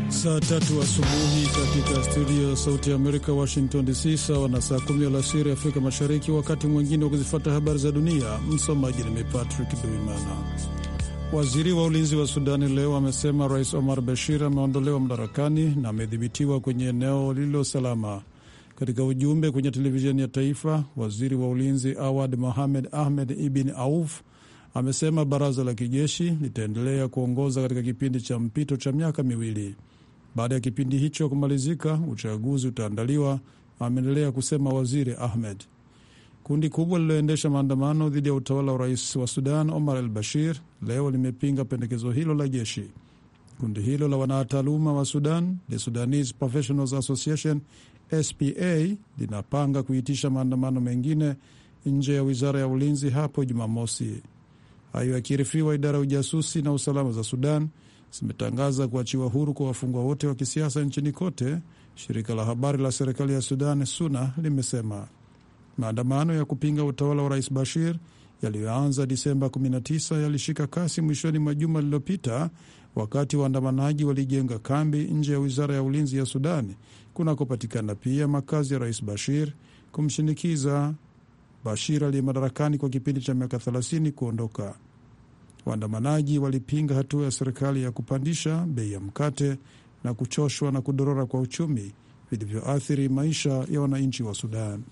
Saa 3 asubuhi katika studio Sauti ya Amerika, Washington DC, sawa na saa 10 alasiri Afrika Mashariki. Wakati mwingine wa kuzifuata habari za dunia, msomaji ni Patrick Duimana. Waziri wa ulinzi wa Sudani leo amesema Rais Omar Bashir ameondolewa madarakani na amedhibitiwa kwenye eneo lililo salama. Katika ujumbe kwenye televisheni ya taifa, waziri wa ulinzi Awad Mohamed Ahmed Ibn Auf amesema baraza la kijeshi litaendelea kuongoza katika kipindi cha mpito cha miaka miwili. Baada ya kipindi hicho kumalizika, uchaguzi utaandaliwa, ameendelea kusema waziri Ahmed. Kundi kubwa lililoendesha maandamano dhidi ya utawala wa rais wa Sudan Omar al-Bashir leo limepinga pendekezo hilo la jeshi. Kundi hilo la wanataaluma wa Sudan, The Sudanese Professionals Association SPA, linapanga kuitisha maandamano mengine nje ya wizara ya ulinzi hapo Jumamosi. Hayo yakirifiwa, idara ya ujasusi na usalama za Sudan zimetangaza kuachiwa huru kwa wafungwa wote wa kisiasa nchini kote, shirika la habari la serikali ya Sudan SUNA limesema. Maandamano ya kupinga utawala wa rais Bashir yaliyoanza Disemba 19 yalishika kasi mwishoni mwa juma lililopita, wakati waandamanaji walijenga kambi nje ya wizara ya ulinzi ya Sudan kunakopatikana pia makazi ya rais Bashir, kumshinikiza Bashir aliye madarakani kwa kipindi cha miaka 30 kuondoka. Waandamanaji walipinga hatua ya serikali ya kupandisha bei ya mkate na kuchoshwa na kudorora kwa uchumi vilivyoathiri maisha ya wananchi wa Sudan.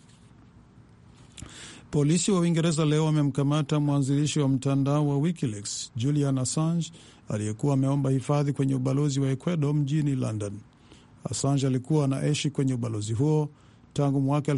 Polisi wa Uingereza leo wamemkamata mwanzilishi wa mtandao wa WikiLeaks Julian Assange aliyekuwa ameomba hifadhi kwenye ubalozi wa Ecuador mjini London. Assange alikuwa anaishi kwenye ubalozi huo tangu mwaka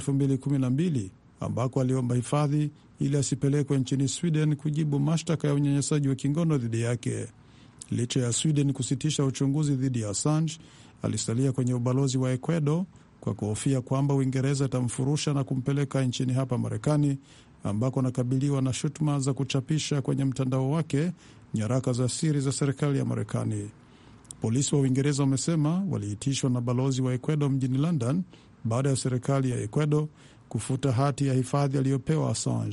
2012 ambako aliomba hifadhi ili asipelekwe nchini Sweden kujibu mashtaka ya unyanyasaji wa kingono dhidi yake. Licha ya Sweden kusitisha uchunguzi dhidi ya Assange, alisalia kwenye ubalozi wa Ecuador kwa kuhofia kwamba Uingereza itamfurusha na kumpeleka nchini hapa Marekani, ambako anakabiliwa na shutuma za kuchapisha kwenye mtandao wake nyaraka za siri za serikali ya Marekani. Polisi wa Uingereza wamesema waliitishwa na balozi wa Ecuador mjini London baada ya serikali ya Ecuador kufuta hati ya hifadhi aliyopewa Assange.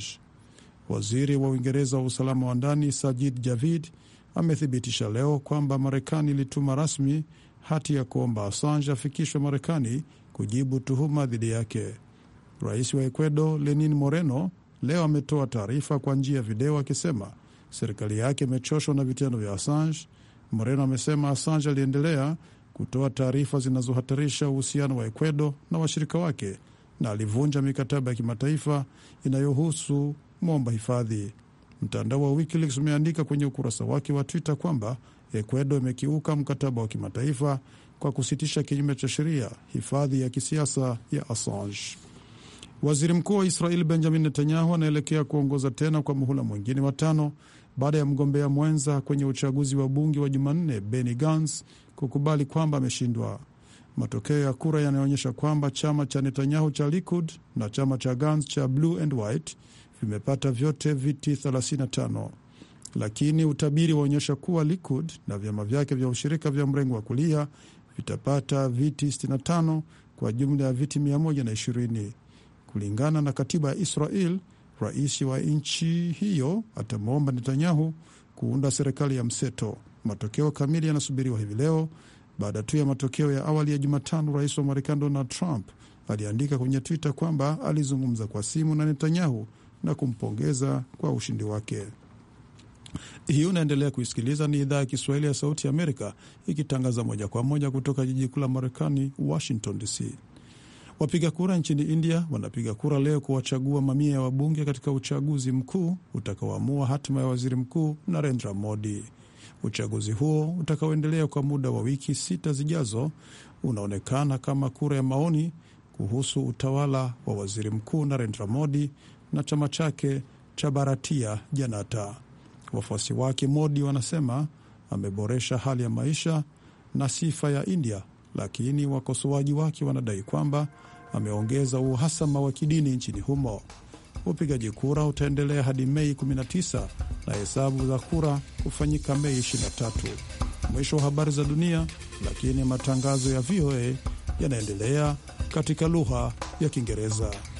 Waziri wa Uingereza wa usalama wa ndani Sajid Javid amethibitisha leo kwamba Marekani ilituma rasmi hati ya kuomba Assange afikishwe Marekani kujibu tuhuma dhidi yake. Rais wa Ecuador Lenin Moreno leo ametoa taarifa kwa njia ya video akisema serikali yake imechoshwa na vitendo vya Assange. Moreno amesema Assange aliendelea kutoa taarifa zinazohatarisha uhusiano wa Ecuador na washirika wake na alivunja mikataba ya kimataifa inayohusu mwomba hifadhi. Mtandao wa WikiLeaks umeandika kwenye ukurasa wake wa Twitter kwamba Ecuador imekiuka mkataba wa kimataifa kwa kusitisha kinyume cha sheria hifadhi ya kisiasa ya Assange. Waziri mkuu wa Israel Benjamin Netanyahu anaelekea kuongoza tena kwa muhula mwingine wa 5 baada ya mgombea mwenza kwenye uchaguzi wa bunge wa Jumanne Benny Gantz kukubali kwamba ameshindwa. Matokeo ya kura yanaonyesha kwamba chama cha Netanyahu cha Likud na chama cha Gantz cha Blue and White vimepata vyote viti 35. Lakini utabiri waonyesha kuwa Likud na vyama vyake vya ushirika vya mrengo wa kulia vitapata viti 65 kwa jumla ya viti 120. Kulingana na katiba ya Israel, rais wa nchi hiyo atamwomba Netanyahu kuunda serikali ya mseto. Matokeo kamili yanasubiriwa hivi leo. Baada tu ya matokeo ya awali ya Jumatano, rais wa Marekani Donald Trump aliandika kwenye Twitter kwamba alizungumza kwa simu na Netanyahu na kumpongeza kwa ushindi wake. Hii unaendelea kuisikiliza, ni idhaa ya Kiswahili ya Sauti ya Amerika ikitangaza moja kwa moja kutoka jiji kuu la Marekani, Washington DC. Wapiga kura nchini India wanapiga kura leo kuwachagua mamia ya wabunge katika uchaguzi mkuu utakaoamua hatima ya waziri mkuu Narendra Modi. Uchaguzi huo utakaoendelea kwa muda wa wiki 6 zijazo unaonekana kama kura ya maoni kuhusu utawala wa waziri mkuu Narendra Modi na chama chake cha Bharatiya Janata. Wafuasi wake Modi wanasema ameboresha hali ya maisha na sifa ya India, lakini wakosoaji wake wanadai kwamba ameongeza uhasama wa kidini nchini humo. Upigaji kura utaendelea hadi Mei 19 na hesabu za kura kufanyika Mei 23. Mwisho wa habari za dunia, lakini matangazo ya VOA yanaendelea katika lugha ya Kiingereza.